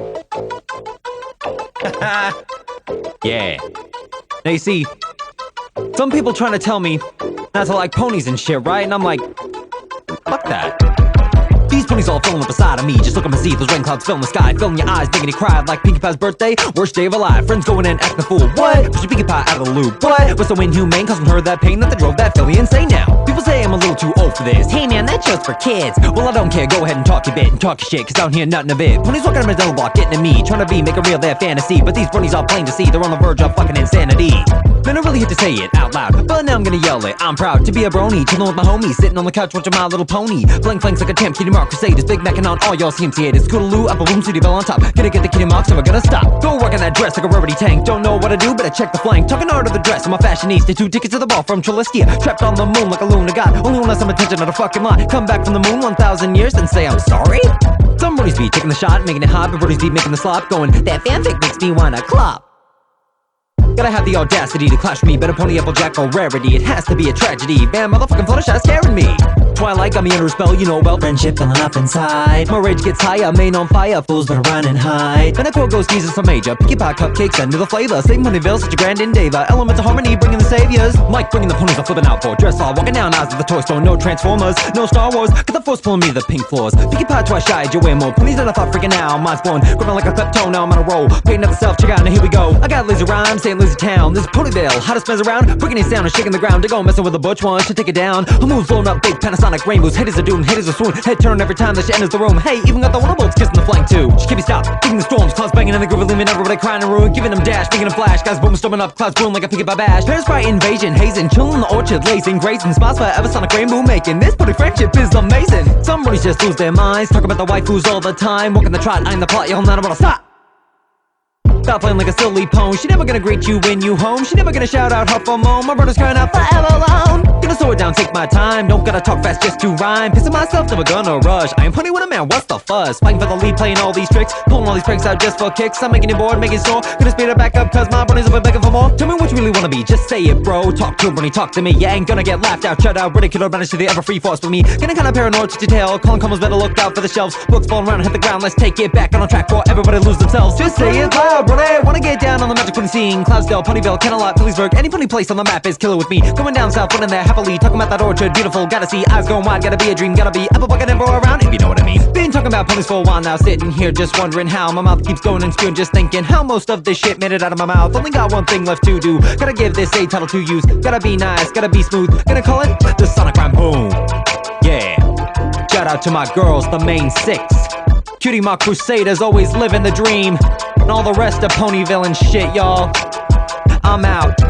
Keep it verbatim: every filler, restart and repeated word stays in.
Yeah. Now you see, some people trying to tell me not to like ponies and shit, right? And I'm like, fuck that. These ponies all filling up the side of me. Just look up and see those rain clouds filling the sky, filling your eyes, making you cry like Pinkie Pie's birthday. Worst day of her life. Friends going in acting a fool. What? Push your Pinkie Pie out of the loop. What? Was so inhumane, causing her that pain that they drove that filly insane now. People say I'm a little too old for this. Hey man, that's just for kids. Well, I don't care. Go ahead and talk your bit and talk your shit, cause I don't hear nothing of it. Ponies walking on my double block, getting at me, trying to be, make it real their fantasy. But these ponies are plain to see, they're on the verge of fucking insanity. Man, I really hate to say it out loud, but now I'm gonna yell it. I'm proud to be a brony, chillin' with my homies, sitting on the couch watching My Little Pony. Blank flanks like a champ, Kitty Mark Crusaders, Big Mackin' on all y'all C M C haters. Scootaloo, Apple Boom, City Bell on top. Gonna get the Kitty Marks, never gonna stop. Go work on that dress like a rubbery tank. Don't know what to do, but I check the flank. Talking art of the dress, I'm a fashionista. Two tickets to the ball from Trilistia. Trapped on the moon like a lunar god. Only one has some attention at a fucking lot. Come back from the moon one thousand years, then say I'm sorry? Some bronies be taking the shot, making it hot, but bronies be making the slop. Going, that fanfic makes me wanna clop. Gotta have the audacity to clash me, better pony Applejack or rarity. It has to be a tragedy. Man, motherfucking Fluttershy scaring me. Twilight got me under a spell, you know well. Friendship filling up inside. My rage gets higher, main on fire. Fools better run and hide. Then I quote goes Jesus some major. Pinkie Pie cupcakes under the flavor. Same Ponyville, such a grand endeavor. Elements of harmony, bringing the saviors. Mike bringing the ponies, I'm flipping out for dress all. Walking down aisles of the toy store, no Transformers, no Star Wars. Got the force pulling me to the pink floors. Pinkie Pie twice shy, you wear more ponies than I thought freaking out. Mine's born, gripping like a klepto, now I'm on a roll. Painting up the self, check out, now here we go. I got lazy rhymes, saying lazy town. This is Ponyville, hottest mess around. Breaking it down and shaking the ground. They go messing with the butch one, should take it down. Her moves blowing up big, Panasonic rainbows. Haters are doom, haters are swoon. Head turn every time that she enters the room. Hey, even got the Wonderbolts kissing the flank too. She can't be stopped, kicking the storms. Clouds banging in the groove, leaving everybody crying and ruin. Giving them dash, making them flash. Guys booming, storming up, clouds brewing like a Pinkie Pie bash. Paris bright invasion, hazing, chilling in the orchard, lazing, grazing. Smiles forever, sonic rainbow making. This pony friendship is amazing. Some bronies just lose their minds, talk about the waifus all the time. Walking the trot, eyeing the plot, yelling out about to stop. Stop playing like a silly pone. She never gonna greet you when you home. She never gonna shout out huff or moan. My brother's crying out forever alone. Gonna slow it down, take my time. Don't gotta talk fast just to rhyme. Pissing myself, never gonna rush. I am Pony with a man, what's the fuss? Fighting for the lead, playing all these tricks. Pulling all these pranks out just for kicks. I'm making you bored, making it sore. Gonna speed it back up cause my bronies have been begging for more. Tell me what you really wanna be, just say it bro. Talk to a brony, talk to me. You ain't gonna get laughed out, shut out, ridiculed, or banished to the ever free force for me. Getting kinda paranoid to detail. Calling combos, better look out for the shelves. Books falling around and hit the ground, let's take it back on track before everybody lose themselves. Just say it loud, brony, wanna get down on the magic pony scene. Cloudsdale, Ponyville, Kenilworth, Phillipsburg. Any pony place on the map is killer with me. Going down south, running there happily. Talking about that orchard, beautiful, gotta see. Eyes going wide, gotta be a dream. Gotta be apple bucket and roll around, if you know what I mean. Been talking about ponies for a while now. Sitting here just wondering how my mouth keeps going and spewing. Just thinking how most of this shit made it out of my mouth. Only got one thing left to do. Gotta give this a title to use. Gotta be nice, gotta be smooth. Gonna call it the Sonic Rhyme Boom. Yeah. Shout out to my girls, the main six. Cutie Mark Crusaders, always living the dream. And all the rest of Ponyville and shit, y'all. I'm out.